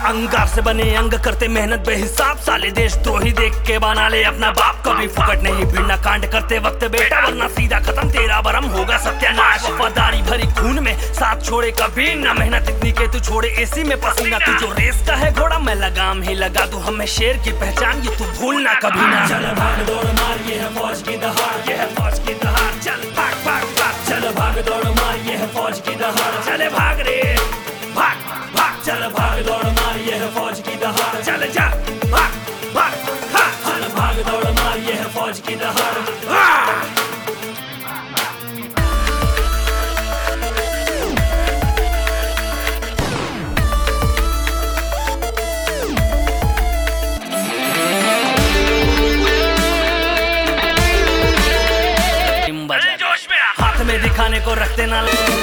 अंगार से बने अंग करते मेहनत बेहिसाब, साले देशद्रोही देख के बना ले अपना बाप। कभी फुकट नहीं भिड़ना कांड करते वक्त बेटा, वरना सीधा खत्म तेरा बरम होगा सत्यानाश। वफादारी भरी खून में साथ छोड़े कभी ना, मेहनत इतनी के तू छोड़े एसी में पसीना। तू जो रेस का है घोड़ा मैं लगाम ही लगा दूं, हमें शेर की पहचान ये तू भूलना कभी ना। चल भाग दौड़ मार ये है फौज की दहाड़, ये है फौज की दहाड़। चल भाग भाग भाग, चल भाग दौड़ मार ये है फौज की दहाड़। चले भाग रे भाग भाग, चल भाग दौड़ मार ये है फौज की दहाड़। चल जा भाग भाग, हाँ चल भाग दौड़ मार ये है फौज की दहाड़। हाथ में दिखाने को रखते ना,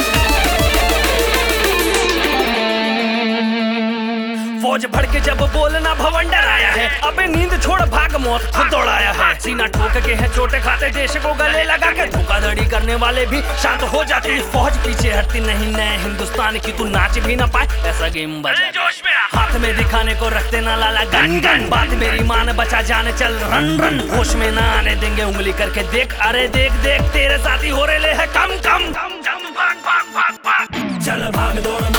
फौज भड़के जब बोलना भवंडर आया है। अबे नींद छोड़ भाग मौत खुद दौड़ाया है। सीना ठोक के है चोटे खाते देश को गले लगा के, धोखाधड़ी करने वाले भी शांत हो जाते। फौज पीछे हटती नहीं, नए हिंदुस्तान की तू नाच भी ना पाए ऐसा गेम बजा। जोश में हाथ में दिखाने को रखते ना लाला गन गन, बात मेरी मान बचा जाने चल रन रन। होश में ना आने देंगे उंगली करके देख, अरे देख देख तेरे साथी हो रहे है कम कम। भाग भाग भाग भाग, चल भाग दौड़